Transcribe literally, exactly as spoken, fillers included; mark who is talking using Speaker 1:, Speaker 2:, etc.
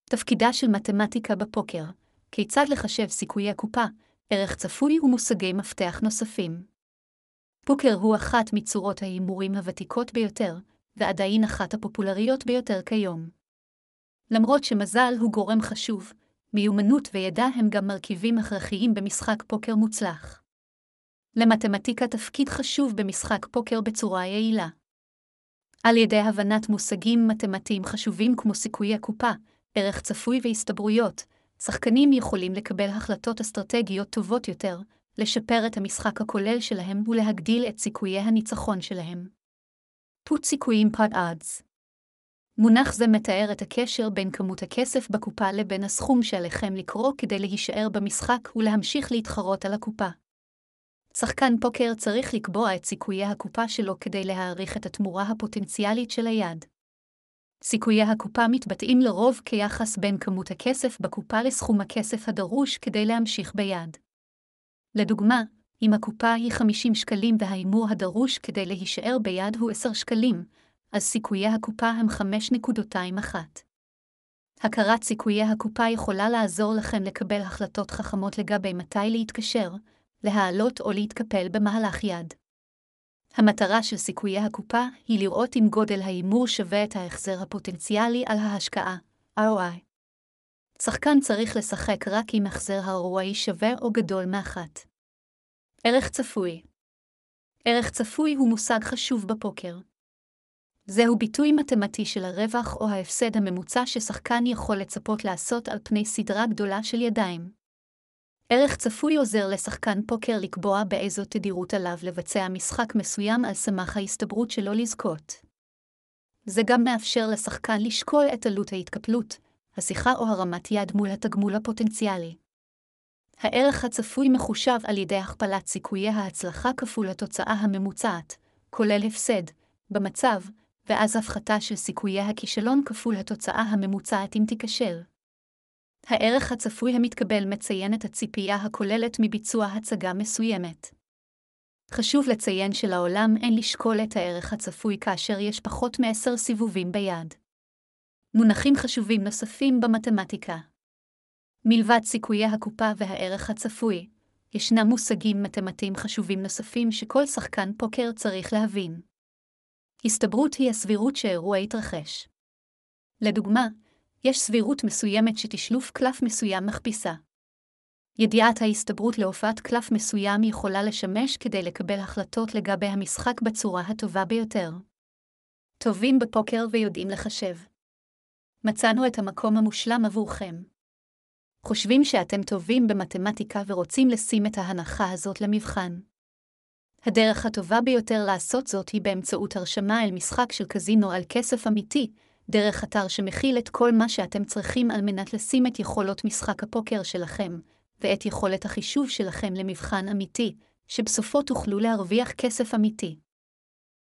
Speaker 1: תפקידה של מתמטיקה בפוקר, כיצד לחשב סיכויי קופה, ערך צפוי ומושגי מפתח נוספים. פוקר הוא אחת מצורות ההימורים הוותיקות ביותר, ועדיין אחת הפופולריות ביותר כיום. למרות שמזל הוא גורם חשוב, מיומנות וידע הם גם מרכיבים הכרחיים במשחק פוקר מוצלח. למתמטיקה תפקיד חשוב במשחק פוקר בצורה יעילה. על ידי הבנת מושגים מתמטיים חשובים כמו סיכויי קופה, ערך צפוי והסתברויות, שחקנים יכולים לקבל החלטות אסטרטגיות טובות יותר, לשפר את המשחק הכולל שלהם ולהגדיל את סיכויי הניצחון שלהם. פוט סיכויים pot odds. מונח זה מתאר את הקשר בין כמות הכסף בקופה לבין הסכום שעליכם לקרוא כדי להישאר במשחק ולהמשיך להתחרות על הקופה. שחקן פוקר צריך לקבוע את סיכויי הקופה שלו כדי להעריך את התמורה הפוטנציאלית של היד. סיכויי הקופה מתבטאים לרוב כיחס בין כמות הכסף בקופה לסכום הכסף הדרוש כדי להמשיך ביד. לדוגמה, אם הקופה היא חמישים שקלים וההימור הדרוש כדי להישאר ביד הוא עשרה שקלים, אז סיכויי הקופה הם חמש נקודה אחת. הכרת סיכויי הקופה יכולה לעזור לכם לקבל החלטות חכמות לגבי מתי להתקשר, להעלות או להתקפל במהלך יד. המטרה של סיכויי הקופה היא לראות אם גודל ההימור שווה את ההחזר הפוטנציאלי על ההשקעה, אר או איי. שחקן צריך לשחק רק אם החזר ה-אר או איי שווה או גדול מאחת. ערך צפוי. ערך צפוי הוא מושג חשוב בפוקר. זהו ביטוי מתמטי של הרווח או ההפסד הממוצע ששחקן יכול לצפות לעשות על פני סדרה גדולה של ידיים. ערך צפוי עוזר לשחקן פוקר לקבוע באיזו תדירות עליו לבצע משחק מסוים על סמך ההסתברות שלו לזכות. זה גם מאפשר לשחקן לשקול את עלות ההתקפלות, השיחה או הרמת יד מול התגמול הפוטנציאלי. הערך הצפוי מחושב על ידי הכפלת סיכויי ההצלחה כפול התוצאה הממוצעת, כולל הפסד, במצב, ואז הפחתה של סיכויי הכישלון כפול התוצאה הממוצעת אם תיכשל. הערך הצפוי המתקבל מציין את הציפייה הכוללת מביצוע הצגה מסוימת. חשוב לציין שלעולם אין לשקול את הערך הצפוי כאשר יש פחות מעשר סיבובים ביד. מונחים חשובים נוספים במתמטיקה. מלבד סיכויי הקופה והערך הצפוי, ישנם מושגים מתמטיים חשובים נוספים שכל שחקן פוקר צריך להבין. הסתברות היא הסבירות שאירוע יתרחש. לדוגמה, יש סבירות מסוימת שתשלוף קלף מסוים מכפיסה. ידיעת ההסתברות להופעת קלף מסוים יכולה לשמש כדי לקבל החלטות לגבי המשחק בצורה הטובה ביותר. טובים בפוקר ויודעים לחשב. מצאנו את המקום המושלם עבורכם. חושבים שאתם טובים במתמטיקה ורוצים לשים את ההנחה הזאת למבחן. הדרך הטובה ביותר לעשות זאת היא באמצעות הרשמה אל משחק של קזינו על כסף אמיתי, דרך אתר שמכיל את כל מה שאתם צריכים על מנת לשים את יכולות משחק הפוקר שלכם, ואת יכולת החישוב שלכם למבחן אמיתי, שבסופו תוכלו להרוויח כסף אמיתי.